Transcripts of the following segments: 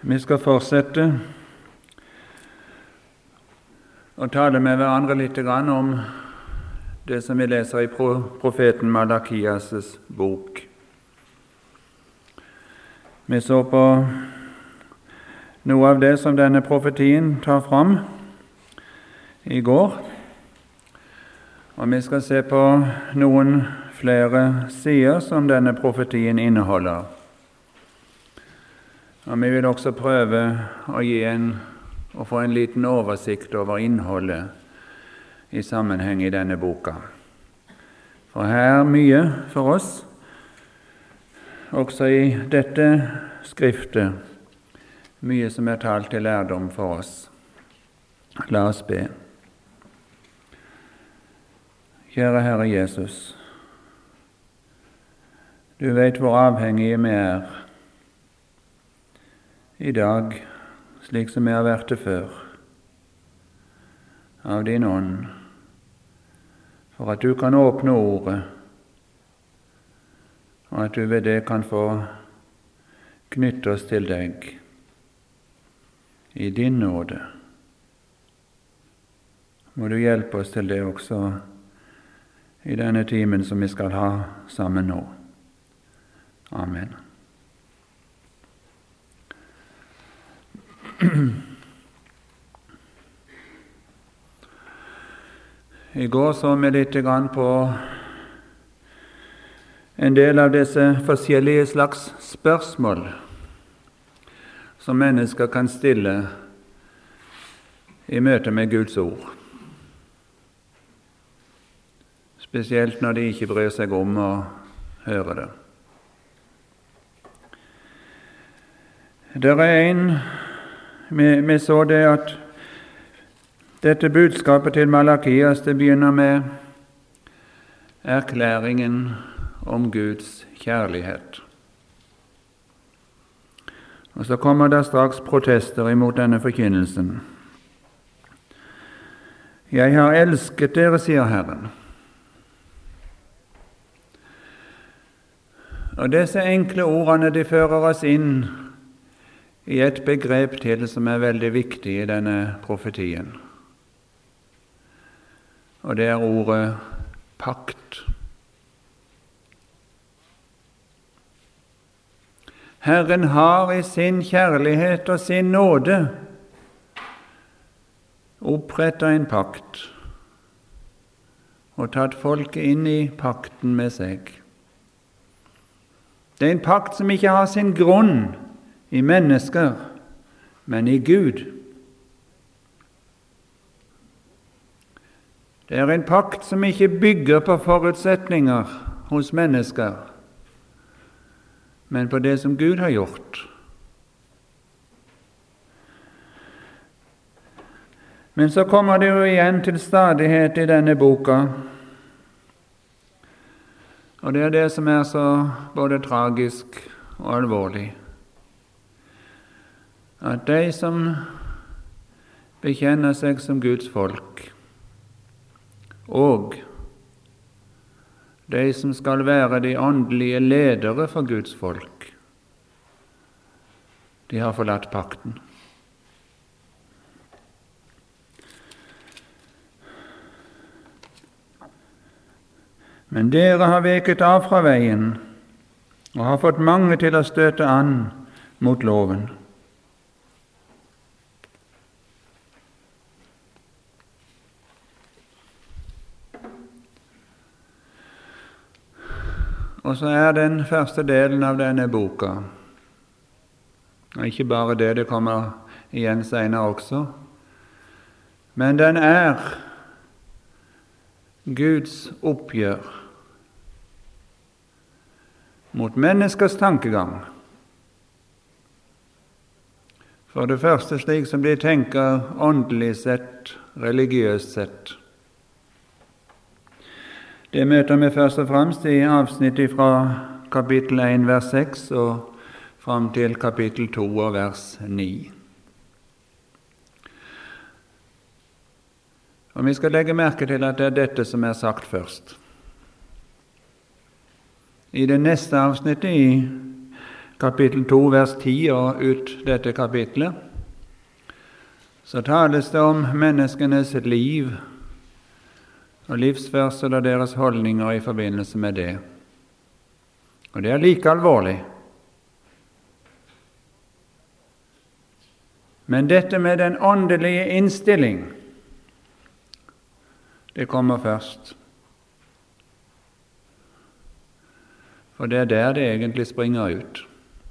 Vi skal fortsette å tale med hverandre litt om det som vi leser i profeten Malakias' bok. Vi så på noe av det som denne profetien tar fram i går, og vi skal se på noen flere sider som denne profetien inneholder. Og vi vil også prøve å få en liten oversikt over innholdet i sammenheng i denne boka. For her er mye for oss, også i dette skriftet, mye som er talt til lærdom for oss. La oss be. Kjære Herre Jesus, du vet hvor avhengige vi er i dag, slik som vi har vært det før, av din ånd, for at du kan åpne ordet, og at du ved det kan få knytte oss til deg i din nåde. Må du hjelpe oss til det også i denne timen som vi skal ha sammen nå. Amen. I går så vi litt på en del av disse forskjellige slags spørsmål som mennesker kan stille i møte med Guds ord, spesielt når de ikke bryr seg om å høre det. Vi så det at dette budskapet til Malakias det begynner med erklæringen om Guds kjærlighet. Og så kommer det straks protester imot denne forkynnelsen. Jeg har elsket dere, sier Herren. Og disse enkle ordene de fører oss inn i et begrep til som er veldig viktig i denne profetien. Og det er ordet pakt. Herren har i sin kjærlighet og sin nåde opprettet en pakt og tatt folket inn i pakten med seg. Det er en pakt som ikke har sin grunn i mennesker, men i Gud. Det er en pakt som ikke bygger på forutsetninger hos mennesker, men på det som Gud har gjort. Men så kommer det jo igjen til stadighet i denne boka, og det er det som er så både tragisk og alvorlig. At de som bekjenner seg som Guds folk, og de som skal være de åndelige ledere for Guds folk, de har forlatt pakten. Men dere har veket av fra veien og har fått mange til å støte an mot loven. Og så er den første delen av denne boka, og ikke bare det, det kommer igjen senere også, men den er Guds oppgjør mot menneskers tankegang. For det første slik som de tenker åndelig sett, religiøst sett. Det møter vi først og fremst i avsnittet fra kapittel 1, vers 6 og fram til kapittel 2, vers 9. Og vi skal legge merke til at det er dette som er sagt først. I det neste avsnittet, i kapittel 2, vers 10 og ut dette kapitlet, så tales det om menneskenes liv og livsførsel og deres holdninger i forbindelse med det. Og det er like alvorlig. Men dette med den åndelige innstilling, det kommer først. For det er der det egentlig springer ut.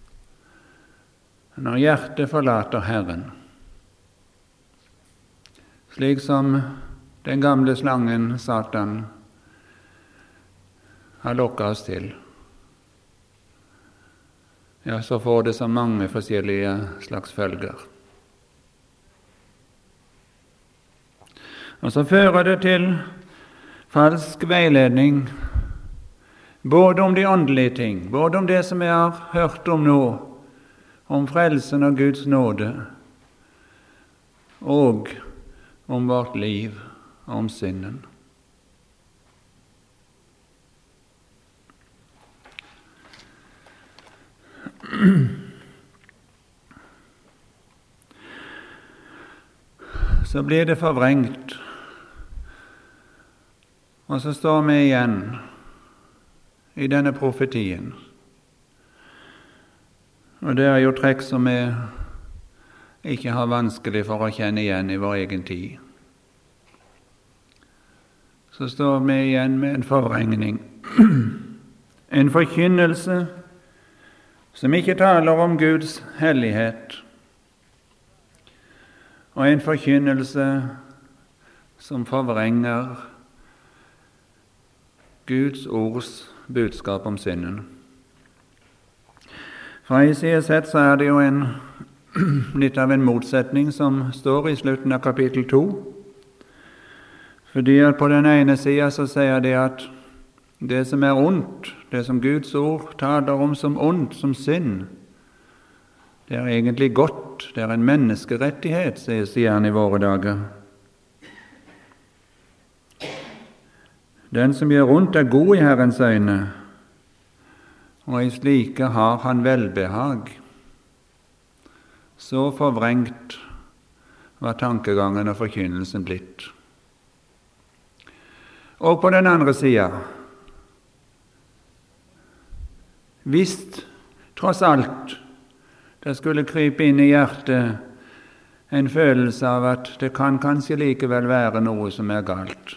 Når hjertet forlater Herren, slik som den gamle slangen Satan har lokket oss til, ja, så får det så mange forskjellige slags følger. Og så fører det til falsk veiledning, både om de åndelige ting, både om det som jeg har hørt om nå, om frelsen og Guds nåde, og om vårt liv og om synden. Så blir det forvrengt, og så står vi igjen i denne profetien. Og det er jo trekk som vi ikke har vanskelig for å kjenne igjen i vår egen tid. Så står vi igjen med en forvrengning, en forkynnelse som ikke taler om Guds hellighet, og en forkynnelse som forvrenger Guds ords budskap om synden. Fra en side sett så er det jo litt av en motsetning som står i slutten av kapittel 2. Fordi at på den ene siden så sier det at det som er ondt, det som Guds ord taler om som ondt, som synd, det er egentlig godt, det er en menneskerettighet, sier han i våre dager. Den som gjør ondt er god i Herrens øyne, og i slike har han velbehag. Så forvrengt var tankegangen og forkynnelsen blitt. Og på den andre siden, hvis tross alt det skulle krype inn i hjertet en følelse av at det kan kanskje likevel være noe som er galt,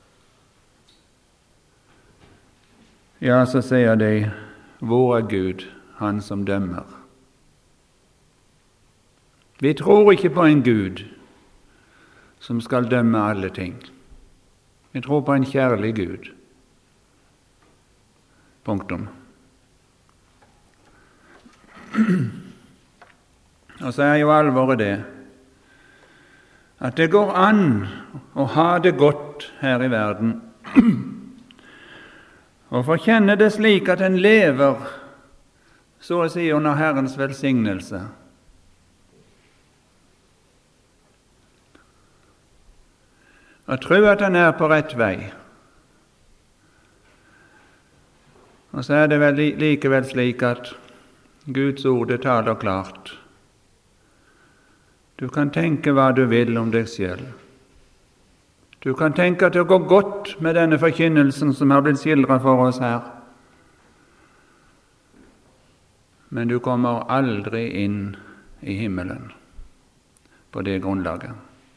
ja, så sier de, hvor er Gud, han som dømmer? Vi tror ikke på en Gud som skal dømme alle ting. Vi tror på en kjærlig Gud. Punktum. Og så er jo alvoret det, at det går an å ha det godt her i verden, og få kjenne det slik at en lever, så å si, under Herrens velsignelse. Og tro at han er på rett vei. Og så er det vel likevel slik at Guds ord taler klart. Du kan tenke hva du vil om deg selv. Du kan tenke at det går godt med denne forkynnelsen som har blitt skildret for oss her. Men du kommer aldri inn i himmelen på det grunnlaget.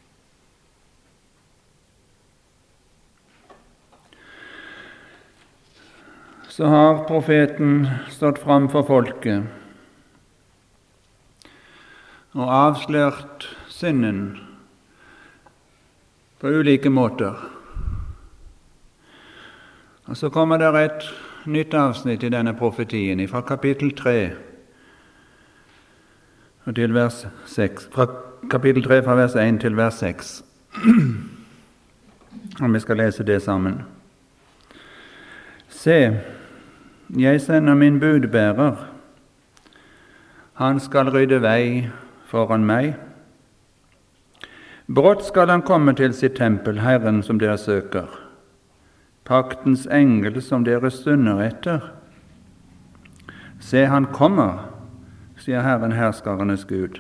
Så har profeten stått fram for folket og avslørt synden på ulike måter. Og så kommer det et nytt avsnitt i denne profetien, fra kapittel 3 og til vers 6. Fra kapittel 3 fra vers 1 til vers 6. Og vi skal lese det sammen. Se, jeg sender min budbærer. Han skal rydde vei foran meg. Brått skal han komme til sitt tempel, Herren som dere søker, paktens engel som dere stunder etter. Se, han kommer sier Herren herskarenes Gud.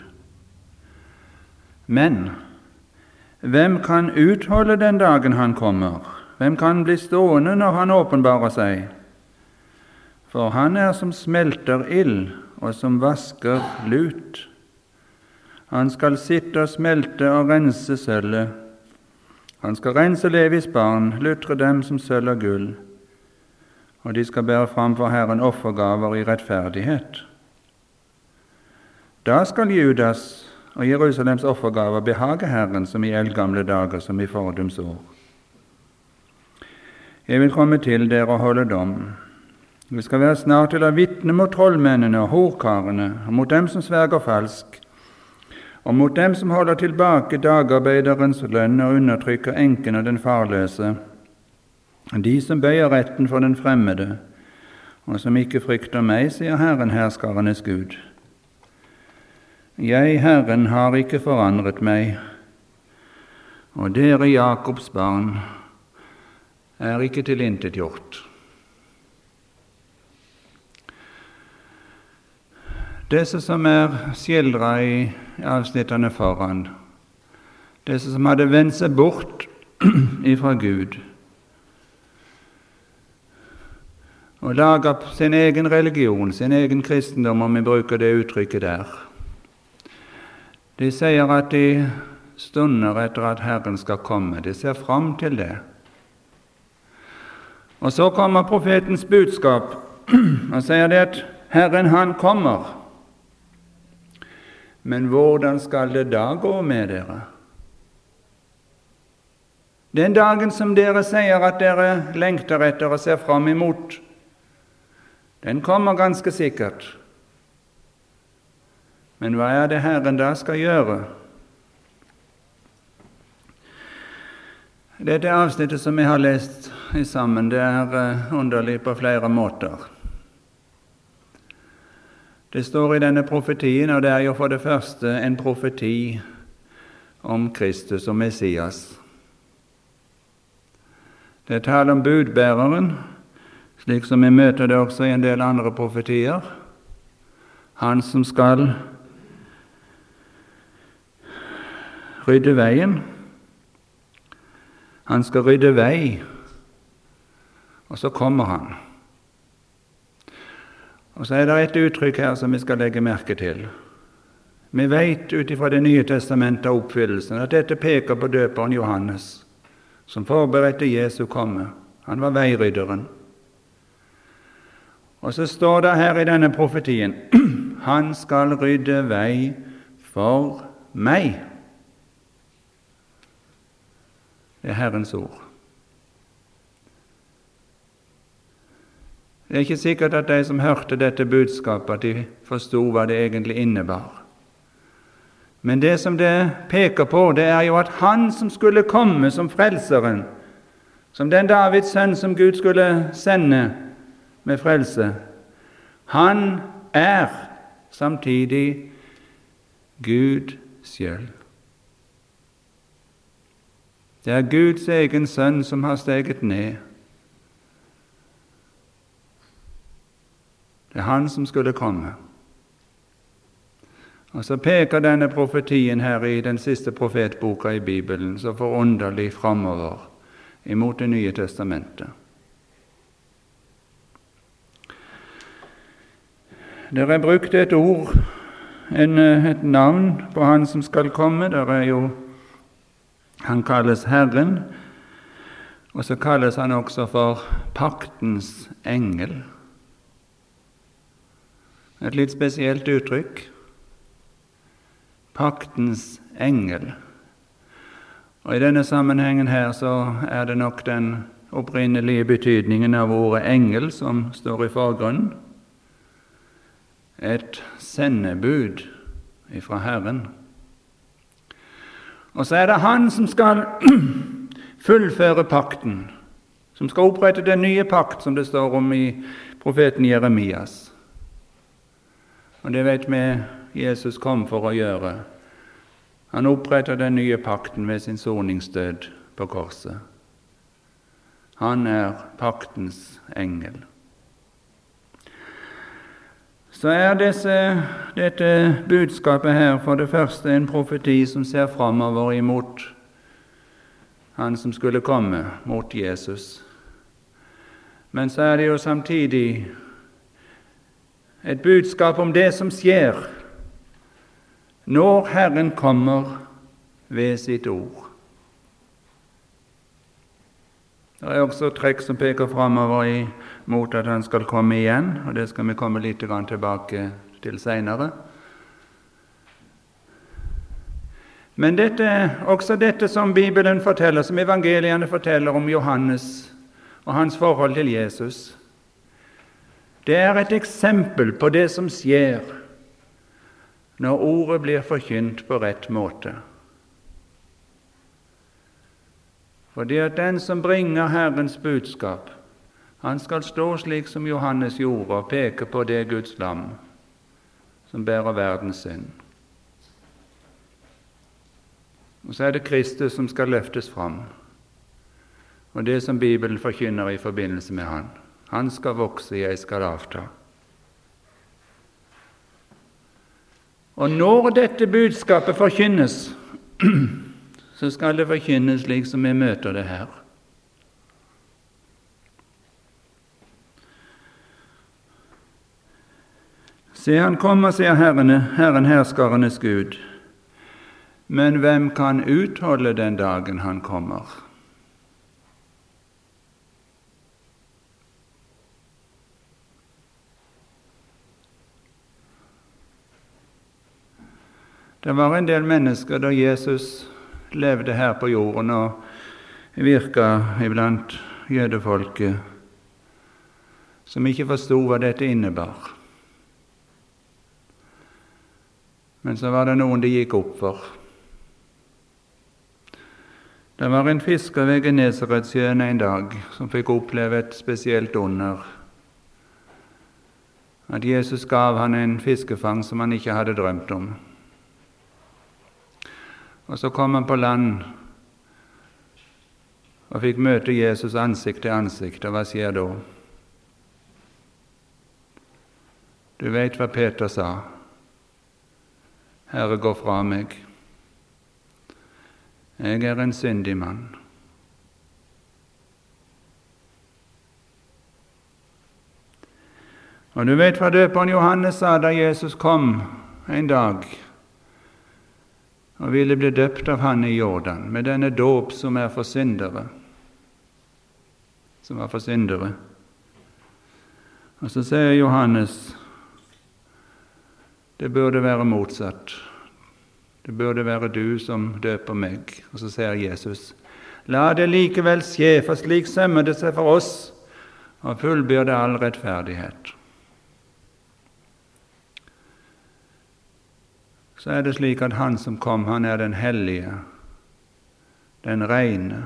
Men hvem kan utholde den dagen han kommer? Hvem kan bli stående når han åpenbarer seg? For han er som smelter ild og som vasker lut. Han skal sitte og smelte og rense sølvet. Han skal rense Levis barn, lutre dem som sølv og gull, og de skal bære fram for Herren offergaver i rettferdighet. Da skal Judas og Jerusalems offergaver behage Herren som i eldgamle dager, som i fordums år. Jeg vil komme til dere og holde dom. Vi skal være snart til å vitne mot trollmennene og horkarene, og mot dem som sverger falsk, og mot dem som holder tilbake dagarbeiderens lønn og undertrykker enken og den farløse, de som bøyer retten for den fremmede, og som ikke frykter meg, sier Herren herskarenes Gud. Jeg, Herren, har ikke forandret meg, og dere, Jakobs barn, er ikke tilintetgjort. Disse som er skildret i avsnittene foran, disse som hadde vendt seg bort ifra Gud og laget sin egen religion, sin egen kristendom, om vi bruker det uttrykket der, de sier at de stunder etter at Herren skal komme. De ser fram til det. Og så kommer profetens budskap og sier det at Herren, han kommer. Men hvordan skal det da gå med dere? Den dagen som dere sier at dere lengter etter og ser fram imot, den kommer ganske sikkert. Men hva er det Herren da skal gjøre? Dette avsnittet som jeg har lest sammen, det er underlig på flere måter. Det står i denne profetien, og det er jo for det første en profeti om Kristus og Messias. Det er tale om budbæreren, slik som vi møter det også i en del andre profetier. Han som skal rydde veien. Han skal rydde vei, og så kommer han. Og så er det et uttrykk her som vi skal legge merke til. Vi vet ut ifra Det nye testamentet av oppfyllelsen at dette peker på døperen Johannes, som forberedte Jesu komme. Han var veirydderen. Og så står det her i denne profetien, han skal rydde vei for meg. Det er Herrens ord. Det er ikke sikkert at de som hørte dette budskapet, at de forstod hva det egentlig innebar. Men det som det peker på, det er jo at han som skulle komme som frelseren, som den Davids sønn som Gud skulle sende med frelse, han er samtidig Gud selv. Det er Guds egen sønn som har steget ned. Det er han som skulle komme. Og så peker denne profetien her i den siste profetboka i Bibelen så forunderlig framover imot Det nye testamentet. Der er brukt et ord, et navn på han som skal komme. Der er jo, han kalles Herren, og så kalles han også for paktens engel. Et litt spesielt uttrykk. Paktens engel. Og i denne sammenhengen her så er det nok den opprinnelige betydningen av ordet engel som står i forgrunnen. Et sendebud ifra Herren. Og så er det han som skal fullføre pakten, som skal opprette den nye pakt, som det står om i profeten Jeremias. Og det vet vi Jesus kom for å gjøre. Han oppretter den nye pakten ved sin soningsdød på korset. Han er paktens engel. så er dette budskapet her for det første en profeti som ser framover imot han som skulle komme, mot Jesus. Men så er det jo samtidig et budskap om det som skjer når Herren kommer ved sitt ord. Det er også trekk som peker framover mot at han skal komme igjen, og det skal vi komme litt tilbake til senere. Men også dette som Bibelen forteller, som evangeliene forteller om Johannes og hans forhold til Jesus, det er et eksempel på det som skjer når ordet blir forkynt på rett måte. Fordi at den som bringer Herrens budskap, han skal stå slik som Johannes gjorde, og peke på det Guds lam som bærer verdens synd. Og så er det Kristus som skal løftes fram, og det som Bibelen forkynner i forbindelse med han. Han skal vokse, jeg skal avta. Og når dette budskapet forkynnes, så skal det forkynnes slik som vi møter det her. Se, han kommer, sier Herren herskarenes Gud, men hvem kan utholde den dagen han kommer? Det var en del mennesker da Jesus levde her på jorden og virket iblant jødefolket, som ikke forstod hva dette innebar. Men så var det noen det gikk opp for. Det var en fisker ved Genesaretsjøen en dag som fikk oppleve et spesielt under, at Jesus gav han en fiskefang som han ikke hadde drømt om. Og så kom han på land og fikk møte Jesus ansikt til ansikt, og hva skjer da? Du vet hva Peter sa. Herre, gå fra meg. Jeg er en syndig mann. Og du vet hva døperen Johannes sa da Jesus kom en dag og ville bli døpt av han i Jordan, med denne dåp som er for syndere. Som var for syndere. Og så sier Johannes, det burde være motsatt. Det burde være du som døper meg. Og så sier Jesus, la det likevel skje, for slik sømmer det seg for oss, og fullbyrde all rettferdighet. Så er det slik at han som kom, han er den hellige, den reine.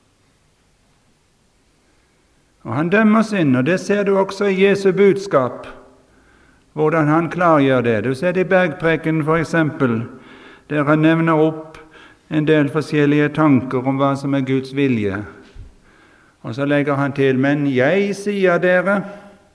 Og han dømmer synd, og det ser du også i Jesu budskap, hvordan han klargjør det. Du ser det i Bergpreken for eksempel, der han nevner opp en del forskjellige tanker om hva som er Guds vilje. Og så legger han til, men jeg sier dere.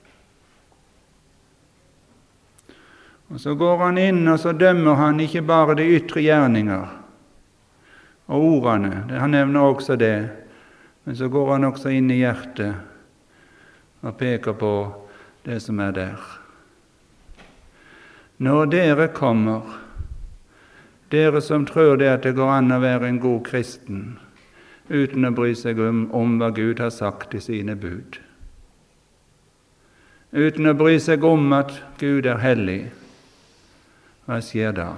Og så går han inn, og så dømmer han ikke bare de ytre gjerninger og ordene, han nevner også det, men så går han også inn i hjertet og peker på det som er der. Når dere kommer, dere som tror det at det går an å være en god kristen, uten å bry seg om hva Gud har sagt i sine bud, uten å bry seg om at Gud er hellig, hva skjer da?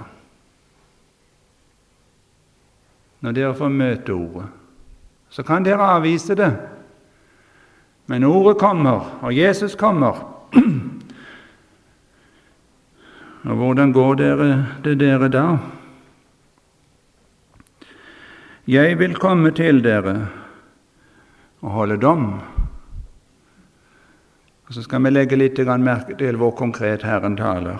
Når dere får møte ordet, så kan dere avvise det. Men ordet kommer, og Jesus kommer. Og hvordan går det dere da? Jeg vil komme til dere og holde dom. Og så skal vi legge litt merke til hvor konkret Herren taler.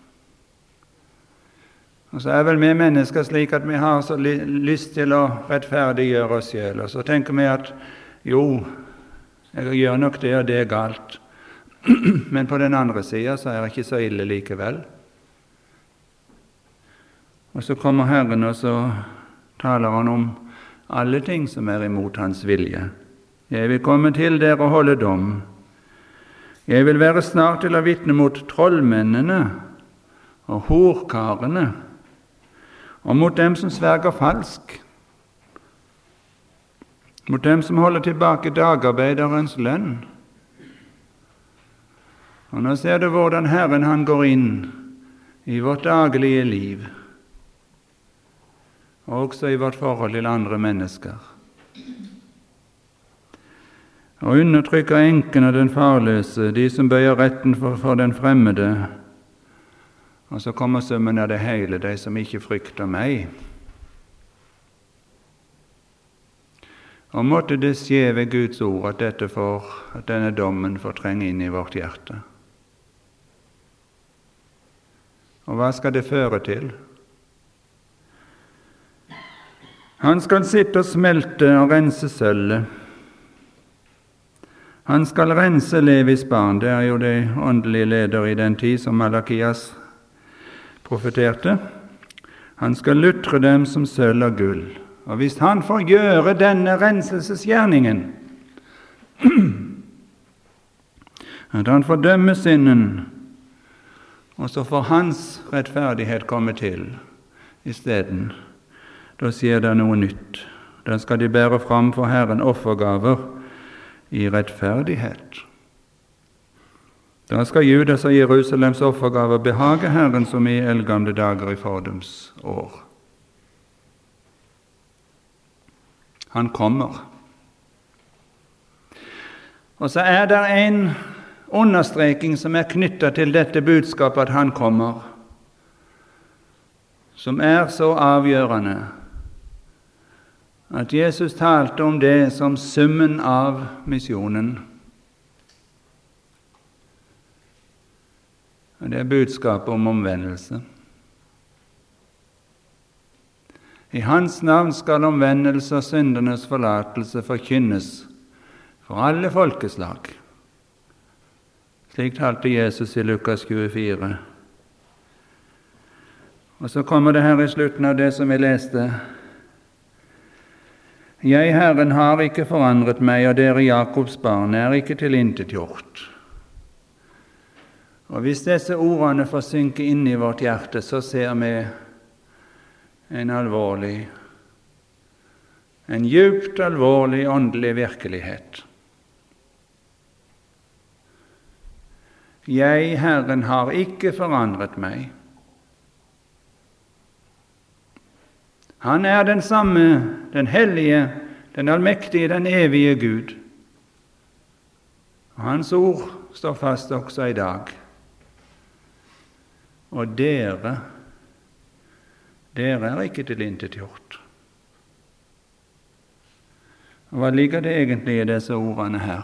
Og så er vel vi mennesker slik at vi har så lyst til å rettferdiggjøre oss selv, og så tenker vi at jo, jeg gjør nok det og det galt, Men på den andre siden så er det ikke så ille likevel. Og så kommer Herren, og så taler han om alle ting som er imot hans vilje. Jeg vil komme til dere og holde dom. Jeg vil være snart til å vitne mot trollmennene og horkarene, og mot dem som sverger falsk, mot dem som holder tilbake dagarbeiderens lønn. Og nå ser du hvordan Herren han går inn i vårt daglige liv, og også i vårt forhold til andre mennesker, og undertrykker enken og den farløse, de som bøyer retten for den fremmede. Og så kommer summen av det hele, de som ikke frykter meg. Og måtte det skje ved Guds ord at denne dommen får trenge inn i vårt hjerte. Og hva skal det føre til? Han skal sitte og smelte og rense sølvet. Han skal rense Levis barn. Det er jo det åndelige leder i den tid som Malakias profeterte. Han skal lutre dem som sølv og gull. Og hvis han får gjøre denne renselsesgjerningen, at han får dømme synden, og så får hans rettferdighet komme til i stedet, da sier det noe nytt. Da skal de bære fram for Herren offergaver i rettferdighet. Da skal Judas og Jerusalems offergaver behage Herren som i eldgamle dager i fordums år. Han kommer. Og så er det en understreking som er knyttet til dette budskapet at han kommer, som er så avgjørende, at Jesus talte om det som summen av misjonen. Og det er budskapet om omvendelse. I hans navn skal omvendelse og syndernes forlatelse forkynnes for alle folkeslag. Slik talte Jesus i Lukas 24. Og så kommer det her i slutten av det som vi leste. Jeg, Herren, har ikke forandret meg, og dere Jakobs barn er ikke tilintetgjort. Og hvis disse ordene får synke inn i vårt hjerte, så ser vi en djupt alvorlig åndelig virkelighet. Jeg, Herren, har ikke forandret meg. Han er den samme, den hellige, den allmektige, den evige Gud. Og hans ord står fast også i dag. Og dere er ikke tilintetgjort. Og hva ligger det egentlig i disse ordene her?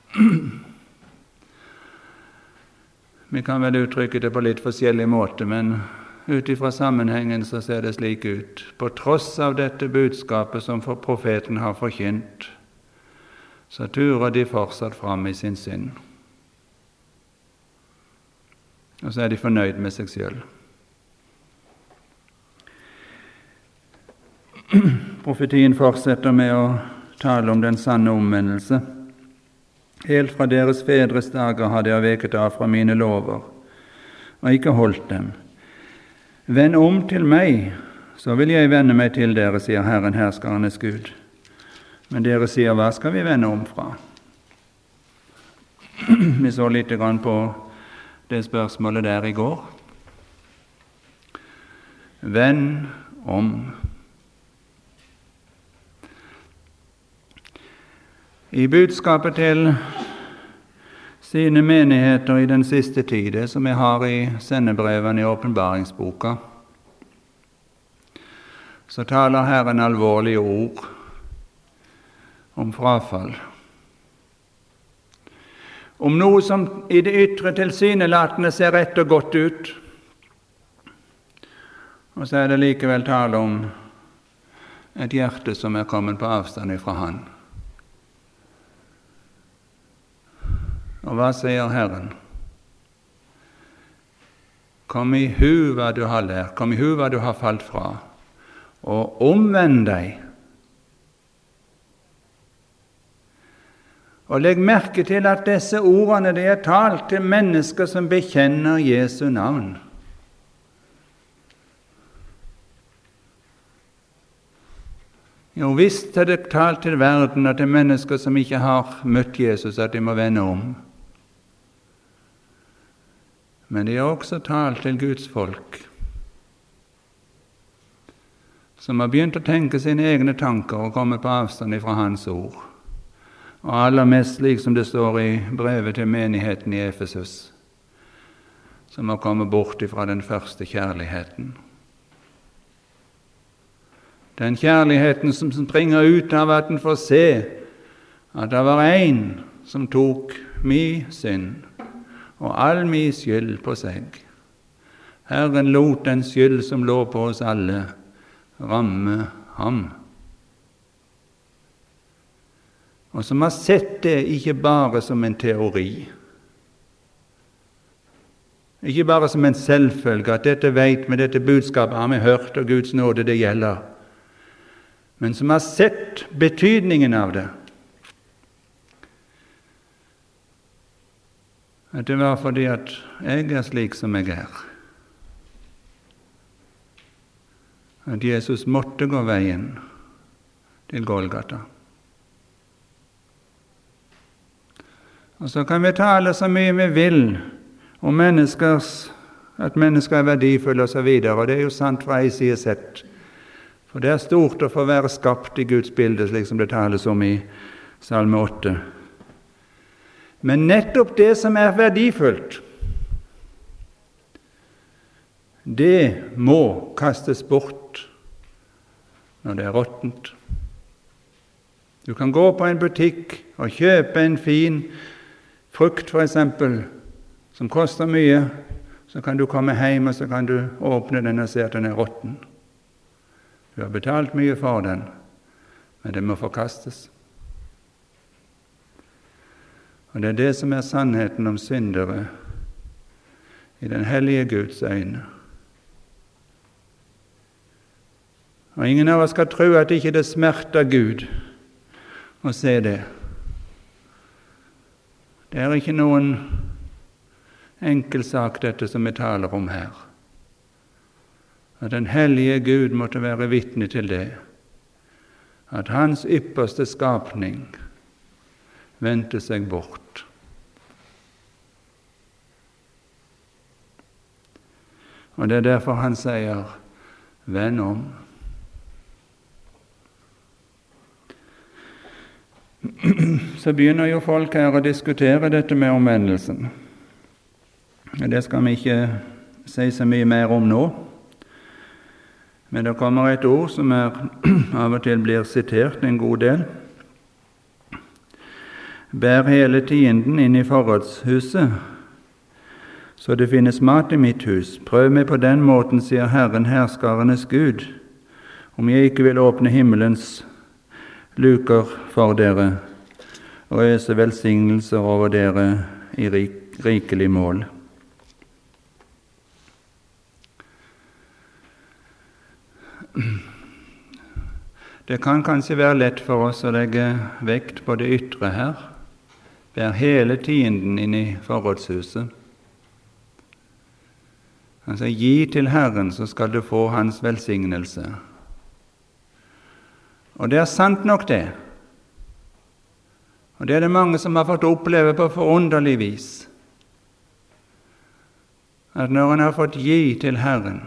Vi kan vel uttrykke det på litt forskjellig måte, men ut ifra sammenhengen så ser det slik ut. På tross av dette budskapet som profeten har forkynt, så turer de fortsatt fram i sin synd. Og så er de fornøyd med seg selv. Profetien fortsetter med å tale om den sanne omvendelse. Helt fra deres fedres dager har dere veket av fra mine lover, og ikke holdt dem. Vend om til meg, så vil jeg vende meg til dere, sier Herren herskernes Gud. Men dere sier, hva skal vi vende om fra? Vi så litt grann på det spørsmålet der i går. Vend om. I budskapet til sine menigheter i den siste tid, det som jeg har i sendebrevene i åpenbaringsboka, så taler Herren alvorlige ord om frafall. Om noe som i det ytre tilsynelatende ser rett og godt ut, og så er det likevel tale om et hjerte som er kommet på avstand fra Han. Og hva sier Herren? Kom i hu hva du har lært, kom i hu hva du har falt fra, og omvend deg. Og legg merke til at disse ordene de er talt til mennesker som bekjenner Jesu navn. Jo visst er det talt til verden at det er mennesker som ikke har møtt Jesus, at de må vende om. Men de har også talt til Guds folk, som har begynt å tenke sine egne tanker og komme på avstand fra Hans ord. Og aller mest slik som det står i brevet til menigheten i Efesus, som har kommet bort fra den første kjærligheten. Den kjærligheten som springer ut av at en får se at det var en som tok min synd og all min skyld på seg. Herren lot den skyld som lå på oss alle, ramme ham. Og som har sett det ikke bare som en teori, ikke bare som en selvfølge, at dette vet vi, dette budskapet har vi hørt, og Guds nåde det gjelder, men som har sett betydningen av det. At det var fordi at jeg er slik som jeg er. At Jesus måtte gå veien til Golgata. Og så kan vi tale så mye vi vil om at mennesker er verdifulle og så videre, og det er jo sant fra en side sett. For det er stort å få være skapt i Guds bilde, slik som det tales om i Salme 8. Men nettopp det som er verdifullt, det må kastes bort når det er råttent. Du kan gå på en butikk og kjøpe en fin frukt, for eksempel, som koster mye. Så kan du komme hjem, og så kan du åpne den og se at den er råtten. Du har betalt mye for den, men den må forkastes. Og det er det som er sannheten om syndere i den hellige Guds øyne. Og ingen av oss skal tro at ikke det smerter Gud å se det. Det er ikke noen enkel sak dette som vi taler om her. At den hellige Gud måtte være vitne til det, at hans ypperste skapning vendte seg bort. Og det er derfor han sier, vend om. Så begynner jo folk her å diskutere dette med omvendelsen. Det skal vi ikke si så mye mer om nå. Men det kommer et ord som av og til blir sitert en god del. Bær hele tienden inn i forrådshuset, så det finnes mat i mitt hus. Prøv meg på den måten, sier Herren, herskarenes Gud, om jeg ikke vil åpne himmelens luker for dere og øse velsignelser over dere i rikelig mål. Det kan kanskje være lett for oss å legge vekt på det ytre her. Bær hele tienden inn i forrådshuset. Altså, gi til Herren, så skal du få hans velsignelse. Og det er sant nok det. Og det er det mange som har fått oppleve på forunderlig vis. At når en har fått gi til Herren,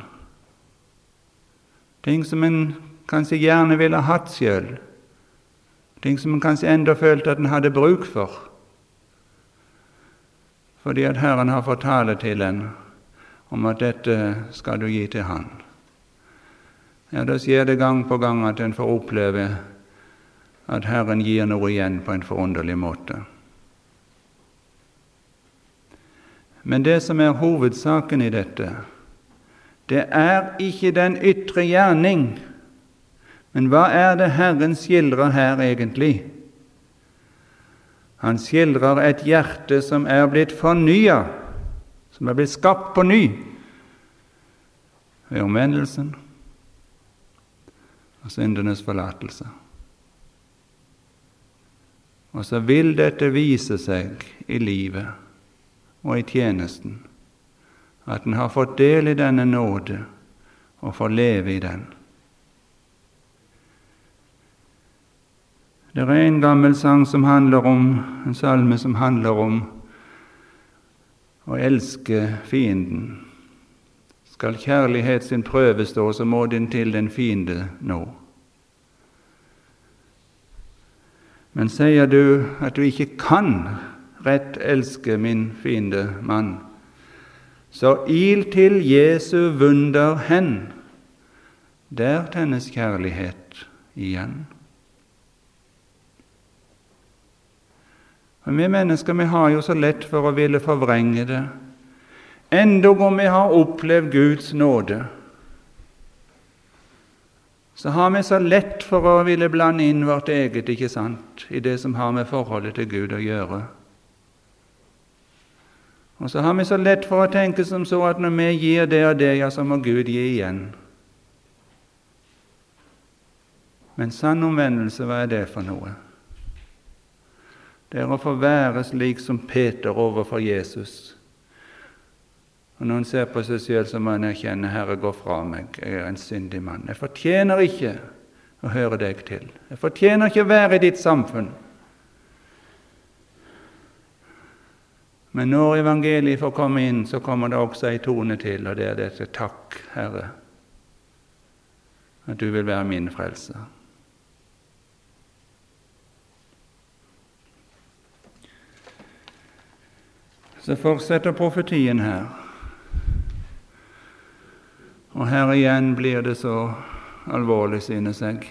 ting som en kanskje gjerne ville ha hatt selv, ting som en kanskje enda følte at en hadde bruk for, fordi at Herren har fått tale til en om at dette skal du gi til Han. Ja, da skjer det gang på gang at en får oppleve at Herren gir noe igjen på en forunderlig måte. Men det som er hovedsaken i dette, det er ikke den ytre gjerning, men hva er det Herren skildrer her egentlig? Han skildrer et hjerte som blitt fornyet, som blitt skapt på ny ved omvendelsen og syndenes forlatelse. Og så vil dette vise seg i livet og i tjenesten, at en har fått del i denne nåde og får leve i den. Det en gammel sang som handler om, en salme som handler om å elske fienden. Skal kjærlighet sin prøve stå, så må den til den fiende nå. Men sier du at du ikke kan rett elske min fiende mann, så il til Jesu vunder hen, der tennes kjærlighet igjen. Og vi mennesker, vi har jo så lett for å ville forvrenge det, endog om vi har opplevd Guds nåde, så har vi så lett for å ville blande inn vårt eget, ikke sant, i det som har med forholdet til Gud å gjøre. Og så har vi så lett for å tenke som så at når vi gir det og det, ja, så må Gud gi igjen. Men sann omvendelse, hva det for noe? Det å få være slik som Peter overfor Jesus. Og når han ser på seg selv, så må han erkjenne, Herre, gå fra meg, jeg en syndig mann. Jeg fortjener ikke å høre deg til. Jeg fortjener ikke å være i ditt samfunn. Men når evangeliet får komme inn, så kommer det også en tone til, og det dette: takk, Herre, at du vil være min frelser. Så fortsetter profetien her. Og her igjen blir det så alvorlig, synes jeg.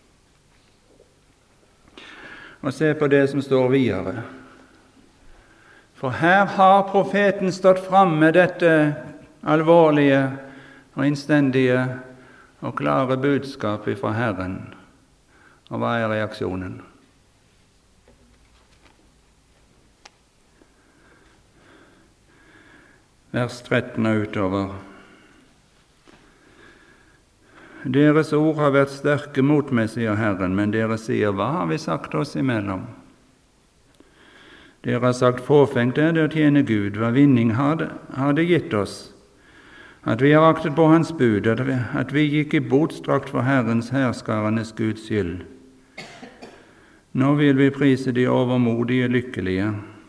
Og se på det som står videre. For her har profeten stått fram med dette alvorlige og innstendige og klare budskapet fra Herren. Og hva er reaksjonen? Vers 13 og utover. Deres ord har vært sterke mot meg, sier Herren, men dere sier, hva har vi sagt oss imellom? Dere har sagt, fåfengt er det å tjene Gud, hva vinning har det gitt oss? At vi har aktet på hans bud, at vi gikk i botstrakt for Herrens herskarenes Guds skyld. Nå vil vi prise de overmodige lykkelige.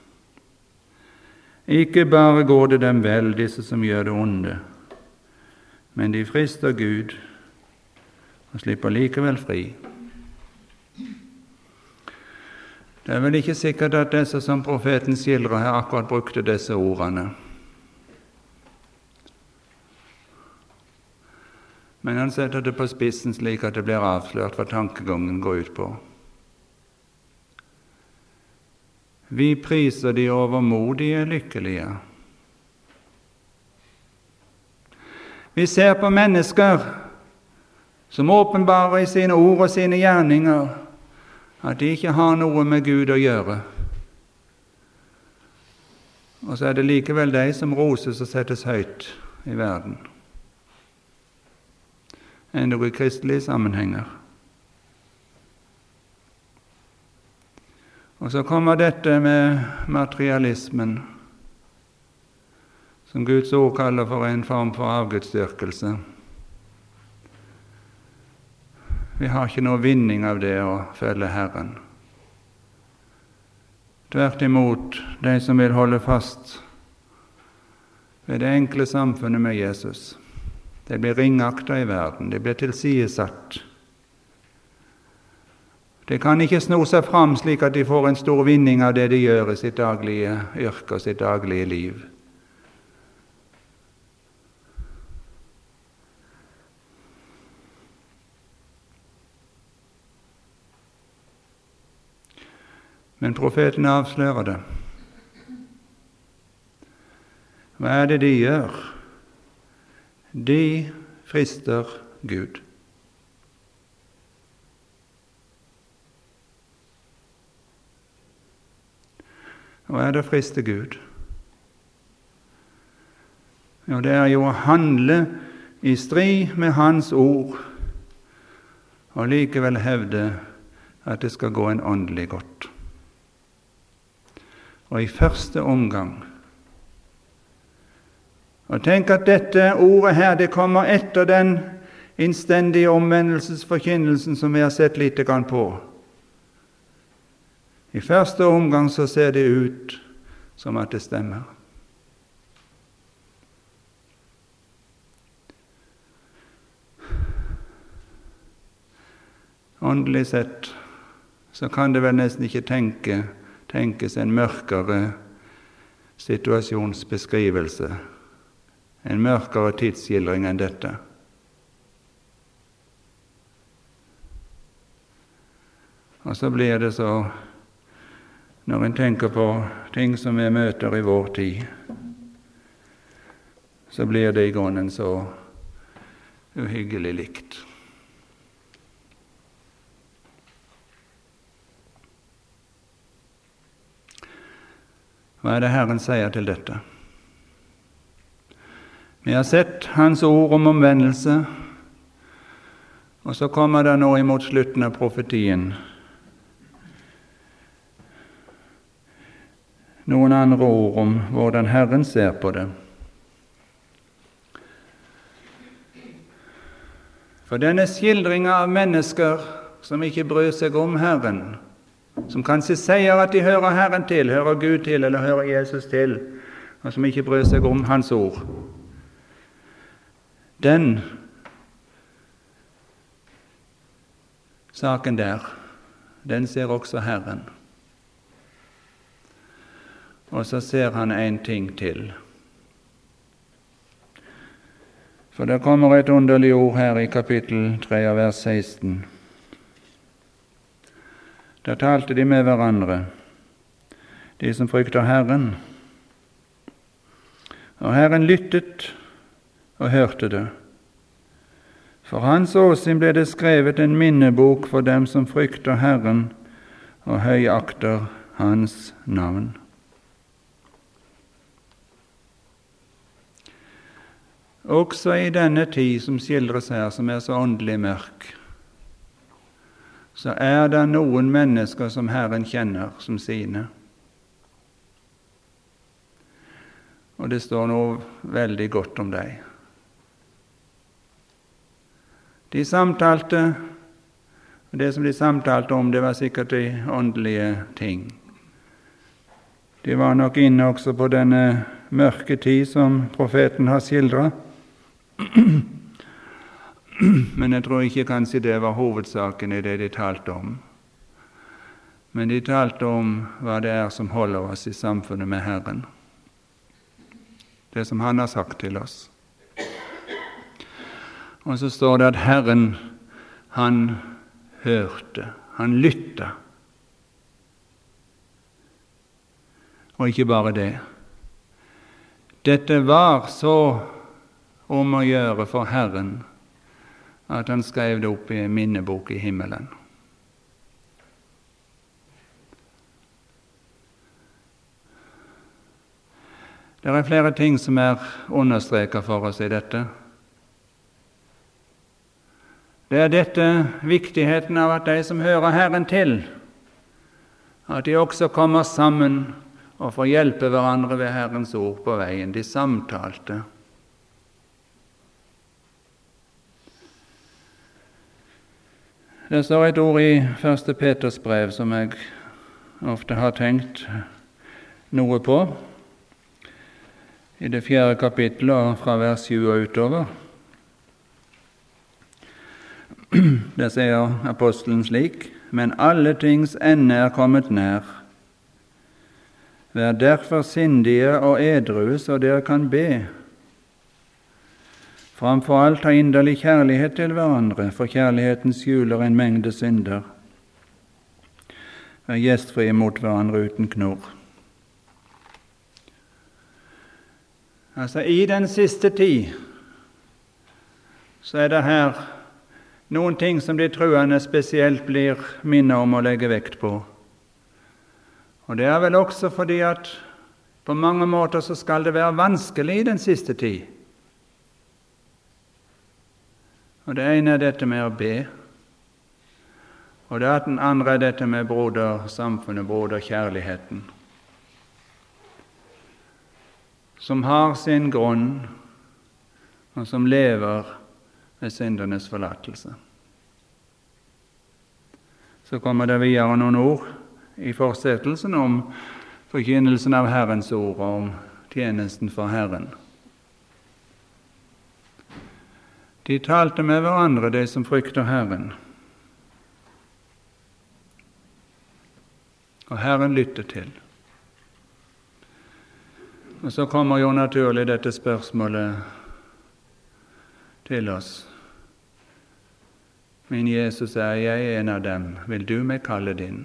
Ikke bare går det dem vel, disse som gjør det onde, men de frister Gud og slipper likevel fri. Det er vel ikke sikkert at disse som profeten skildrer her akkurat brukte disse ordene. Men han setter det på spissen slik at det blir avslørt hva tankegangen går ut på. Vi priser de overmodige lykkelige. Vi ser på mennesker som åpenbarer i sine ord og sine gjerninger at de ikke har noe med Gud å gjøre. Og så er det likevel de som roses og settes høyt i verden. Endog i kristelige sammenhenger. Og så kommer dette med materialismen, som Guds ord kaller for en form for avgudsdyrkelse. Vi har ikke noe vinning av det å følge Herren. Tvert imot, de som vil holde fast ved det enkle samfunnet med Jesus, de blir ringaktet i verden, de blir tilsidesatt. De kan ikke sno seg fram slik at de får en stor vinning av det de gjør i sitt daglige yrke og sitt daglige liv. Men profeten avslører det. Hva er det de gjør? De frister Gud. Hva er det å friste Gud? Jo, det er jo å handle i strid med Hans ord, og likevel hevde at det skal gå en åndelig godt. Og i første omgang, og tenk at dette ordet her, det kommer etter den innstendige omvendelsesforkynnelsen som vi har sett lite grann på. I første omgang så ser det ut som at det stemmer. Åndelig sett så kan det vel nesten ikke tenkes en mørkere situasjonsbeskrivelse, en mørkere tidsskildring enn dette. Og så blir det så, når en tenker på ting som vi møter i vår tid, så blir det i grunnen så uhyggelig likt. Hva er det Herren sier til dette? Vi har sett Hans ord om omvendelse, og så kommer det nå imot slutten av profetien noen andre ord om hvordan Herren ser på det. For denne skildringen av mennesker som ikke bryr seg om Herren, som kanskje sier at de hører Herren til, hører Gud til eller hører Jesus til, og som ikke bryr seg om Hans ord, den saken der, den ser også Herren. Og så ser han en ting til. For det kommer et underlig ord her i kapittel 3 av vers 16. Der talte de med hverandre, de som frykter Herren. Og Herren lyttet og hørte det. For hans åsyn ble det skrevet en minnebok for dem som frykter Herren og høyakter hans navn. Også i denne tid som skildres her, som er så åndelig mørk, så er det noen mennesker som Herren kjenner som sine. Og det står noe veldig godt om dem. De samtalte, og det som de samtalte om, det var sikkert de åndelige ting. De var nok inne også på denne mørke tid som profeten har skildret. Men jeg tror ikke kanskje det var hovedsaken i det de talte om. Men de talte om hva det er som holder oss i samfunnet med Herren. Det som han har sagt til oss. Og så står det at Herren, han hørte, han lytta. Og ikke bare det. Dette var så om å gjøre for Herren at han skrev det opp i en minnebok i himmelen. Det er flere ting som er understreket for oss i dette. Det er dette viktigheten av at de som hører Herren til, at de også kommer sammen og får hjelpe hverandre ved Herrens ord på veien. De samtalte. Det står et ord i 1. Peters brev som jeg ofte har tenkt noe på, i det 4. kapittelet og fra vers 7 og utover. Der sier apostelen slik: Men alle tings ende er kommet nær. Vær derfor sindige og edrue, så dere kan be. Framfor alt ha inderlig kjærlighet til hverandre, for kjærligheten skjuler en mengde synder. Vær gjestfrie mot hverandre uten knorr. Altså, i den siste tid så er det her noen ting som de troende spesielt blir minnet om å legge vekt på. Og det er vel også fordi at på mange måter så skal det være vanskelig i den siste tid. Og det ene er dette med å be, og det andre er dette med brodersamfunnet, broderkjærligheten, som har sin grunn, og som lever ved syndernes forlatelse. Så kommer det videre noen ord i fortsettelsen om forkynnelsen av Herrens ord og om tjenesten for Herren. De talte med hverandre, de som frykter Herren. Og Herren lytter til. Og så kommer jo naturlig dette spørsmålet til oss. Min Jesus, er jeg en av dem? Vil du meg kalle din?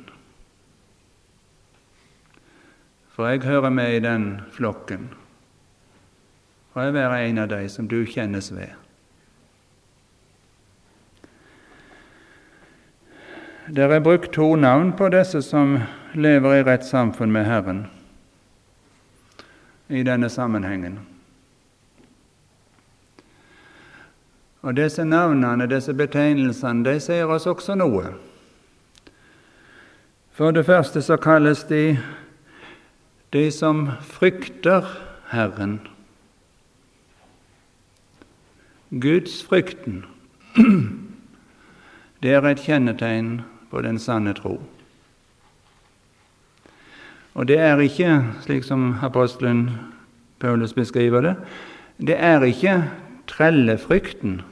For jeg hører med i den flokken. For jeg være en av deg som du kjennes ved. Det er brukt 2 navn på disse som lever i rett samfunn med Herren i denne sammenhengen. Og disse navnene, disse betegnelsene, de sier oss også noe. For det første så kalles de som frykter Herren. Guds frykten, det er et kjennetegn på den sanne tro. Og det er ikke, slik som apostelen Paulus beskriver det, det er ikke trellefrykten.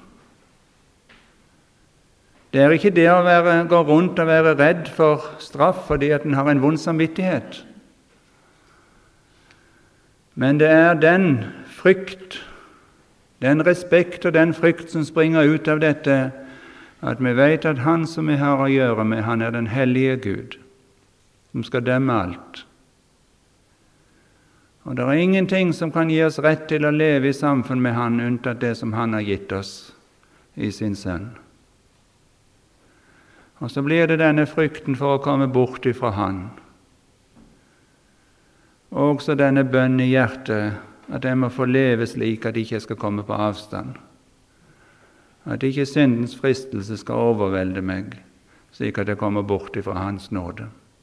Det er ikke det å gå rundt og være redd for straff fordi at en har en vond samvittighet. Men det er den frykt, den respekt og den frykt som springer ut av dette, at vi vet at han som vi har å gjøre med, han er den hellige Gud, som skal dømme alt. Og det er ingenting som kan gi oss rett til å leve i samfunn med han, unntatt det som han har gitt oss i sin sønn. Og så blir det denne frykten for å komme bort ifra han. Og også denne bønn i hjertet, at jeg må få leve slik at jeg ikke skal komme på avstand. At ikke syndens fristelse skal overvelde meg, slik at jeg kommer bort ifra hans nåde.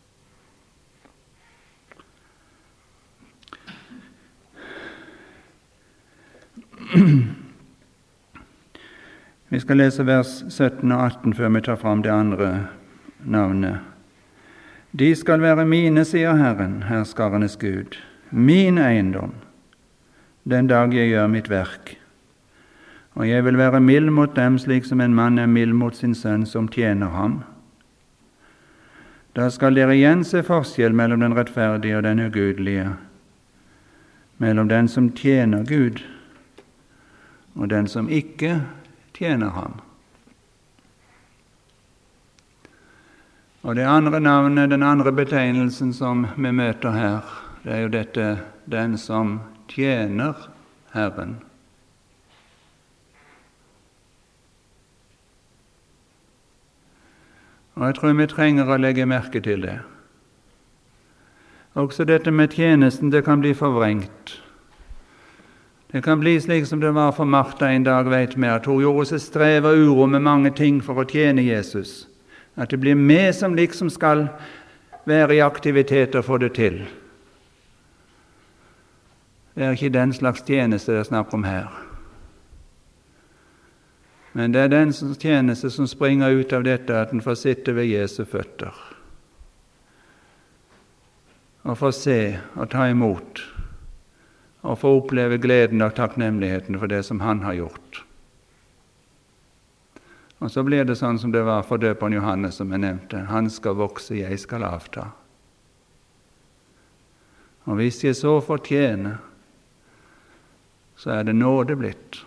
Vi skal lese vers 17 og 18 før vi tar fram det andre navnet. De skal være mine, sier Herren, herskarenes Gud, min eiendom, den dag jeg gjør mitt verk. Og jeg vil være mild mot dem, slik som en mann er mild mot sin sønn som tjener ham. Da skal dere igjen se forskjell mellom den rettferdige og den ugudelige, mellom den som tjener Gud, og den som ikke tjener ham. Og det andre navnet, den andre betegnelsen som vi møter her, det er jo dette, den som tjener Herren. Og jeg tror vi trenger å legge merke til det. Også dette med tjenesten, det kan bli forvrengt. Det kan bli slik som det var for Martha en dag, vet vi, at hun gjorde seg strev og uro med mange ting for å tjene Jesus. At det blir vi som liksom skal være i aktivitet og få det til. Det er ikke den slags tjeneste det er snakk om her. Men det er den tjeneste som springer ut av dette, at en får sitte ved Jesu føtter og få se og ta imot og få oppleve gleden og takknemligheten for det som han har gjort. Og så blir det sånn som det var for døperen Johannes, som jeg nevnte. Han skal vokse, jeg skal avta. Og hvis jeg så fortjener, så er det nåde blitt.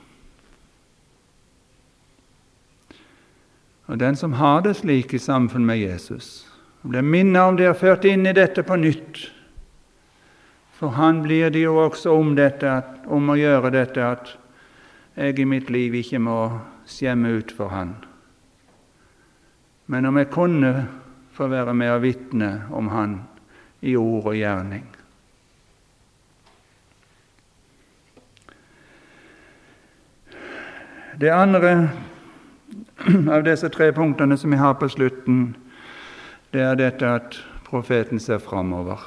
Og den som har det slik i samfunn med Jesus, blir minnet om det er ført inn i dette på nytt. For han blir det jo også om å gjøre dette, at jeg i mitt liv ikke må skjemme ut for han. Men om jeg kunne få være med og vitne om han i ord og gjerning. Det andre av disse 3 punktene som vi har på slutten, det er dette at profeten ser framover.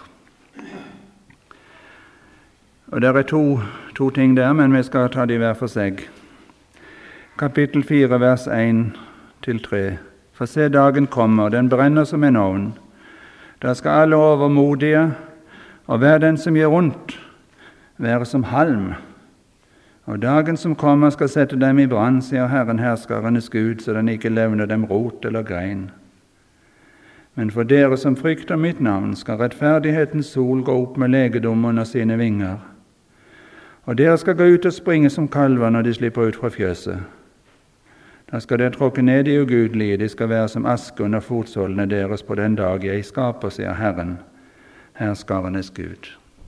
Og det er to ting der, men vi skal ta de hver for seg. Kapittel 4, vers 1-3. For se, dagen kommer, den brenner som en ovn. Da skal alle overmodige, og hver den som gjør ondt, være som halm. Og dagen som kommer skal sette dem i brann, sier Herren herskarenes Gud, så den ikke levner dem rot eller grein. Men for dere som frykter mitt navn, skal rettferdighetens sol gå opp med legedom under sine vinger. Og dere skal gå ut og springe som kalver når de slipper ut fra fjøset. Da skal dere tråkke ned i ugudelige, de skal være som aske under fotsålene deres på den dag jeg skaper, sier Herren, herskarenes Gud.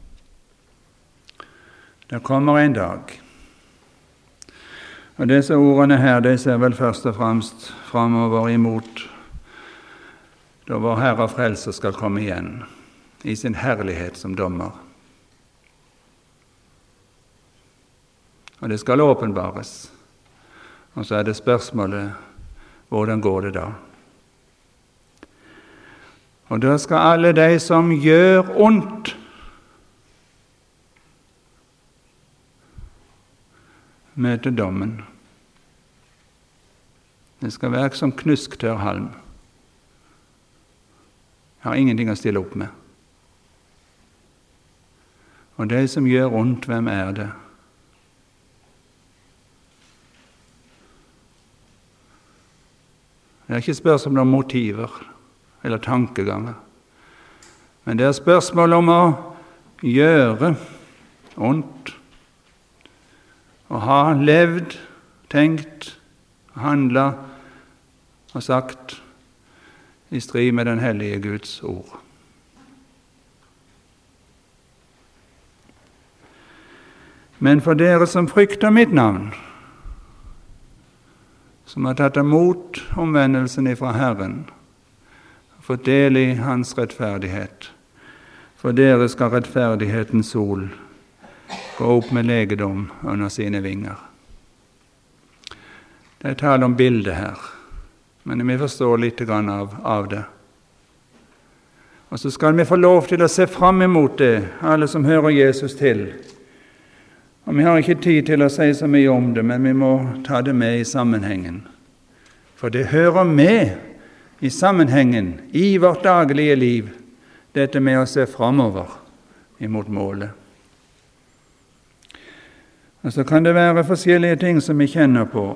Det kommer en dag. Og disse ordene her, de ser vel først og fremst framover imot da vår Herre og Frelser skal komme igjen i sin herlighet som dommer. Og det skal åpenbares. Og så er det spørsmålet, hvordan går det da? Og da skal alle de som gjør ondt, møte dommen. Det skal være som knusktørr halm. Jeg har ingenting å stille opp med. Og de som gjør ondt, hvem er det? Det er ikke spørsmål om motiver eller tankeganger, men det er spørsmål om å gjøre ondt, å ha levd, tenkt, handlet og sagt i strid med den hellige Guds ord. Men for dere som frykter mitt navn, som har tatt imot omvendelsen ifra Herren, fått del i hans rettferdighet, for dere skal rettferdighetens sol gå opp med legedom under sine vinger. Det er tale om bildet her, men vi forstår litt av det. Og så skal vi få lov til å se fram imot det, alle som hører Jesus til. Og vi har ikke tid til å si så mye om det, men vi må ta det med i sammenhengen. For det hører med i sammenhengen, i vårt daglige liv, dette med å se framover imot målet. Og så kan det være forskjellige ting som vi kjenner på.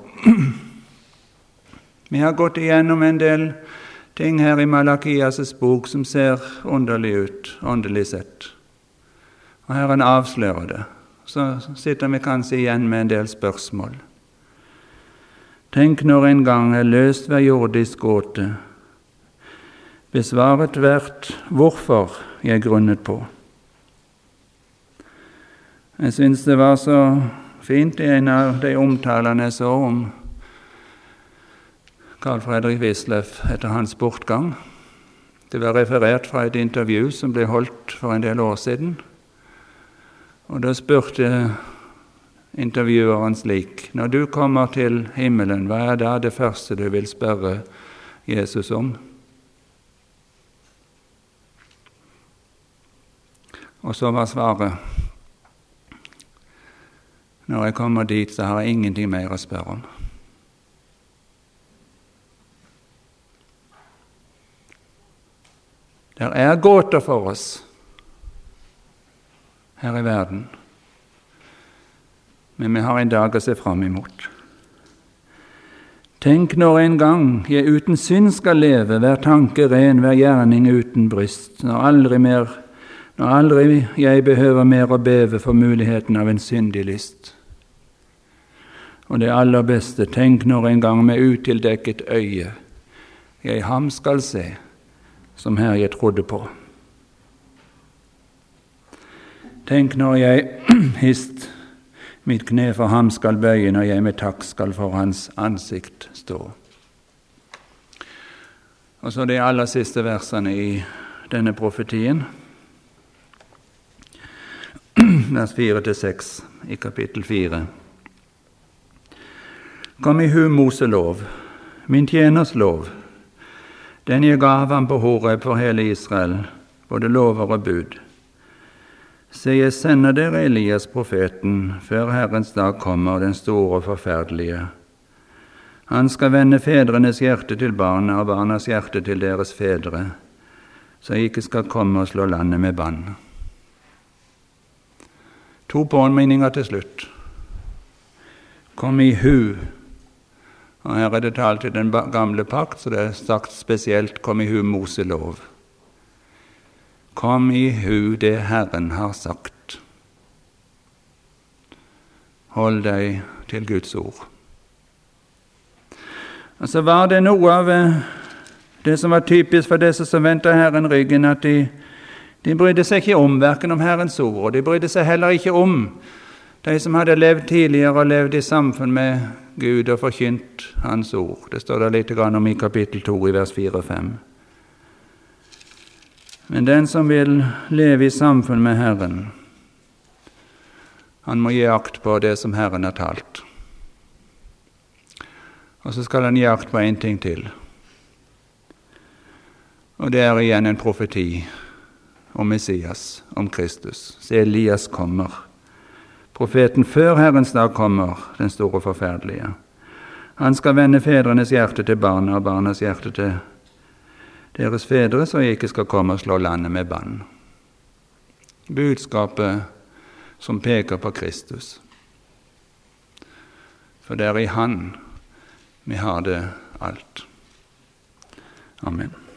Vi har gått igjennom en del ting her i Malakias' bok som ser underlig ut, åndelig sett. Og Herren avslører det. Så sitter vi kanskje igjen med en del spørsmål. Tenk når en gang er løst hver jordisk gåte, besvaret hvert hvorfor jeg grunnet på. Jeg synes det var så fint i en av de omtalene jeg så om Carl Fredrik Wisløff etter hans bortgang. Det var referert fra et intervju som ble holdt for en del år siden. Og da spurte intervjueren slik: når du kommer til himmelen, hva er da det første du vil spørre Jesus om? Og så var svaret: når jeg kommer dit, så har jeg ingenting mer å spørre om. Der er gåter for oss her i verden, men vi har en dag å se fram imot. Tenk når en gang jeg uten synd skal leve, hver tanke ren, hver gjerning uten bryst, når aldri jeg behøver mer å beve for muligheten av en syndig lyst. Og det aller beste, tenk når en gang med utildekket øye jeg ham skal se, som her jeg trodde på. Tenk når jeg hist mitt kne for ham skal bøye, når jeg med takk skal for hans ansikt stå. Og så de aller siste versene i denne profetien. vers 4-6 i kapittel 4. Kom i hu Moselov, min tjeners lov, den jeg gav ham på Horeb for hele Israel, både lover og bud. Se, jeg sender dere Elias profeten, før Herrens dag kommer, den store og forferdelige. Han skal vende fedrenes hjerte til barna og barnas hjerte til deres fedre, så jeg ikke skal komme og slå landet med bann. 2 påminninger til slutt. Kom i hu. Og her er det talt til den gamle pakt, så det er sagt spesielt kom i hu Moselov. Kom i hu det Herren har sagt. Hold deg til Guds ord. Og så var det noe av det som var typisk for disse som vendte Herren ryggen, at de brydde seg ikke om hverken om Herrens ord, og de brydde seg heller ikke om de som hadde levd tidligere og levd i samfunn med Gud og forkynt Hans ord. Det står det litt om i kapittel 2 i vers 4 og 5. Men den som vil leve i samfunn med Herren, han må gi akt på det som Herren har talt. Og så skal han gi akt på en ting til. Og det er igjen en profeti om Messias, om Kristus. Se, Elias kommer. Profeten før Herrens dag kommer, den store forferdelige. Han skal vende fedrenes hjerte til barna og barnas hjerte til deres fedre, så jeg ikke skal komme og slå landet med bann. Budskapet som peker på Kristus. For det er i Han vi har det alt. Amen.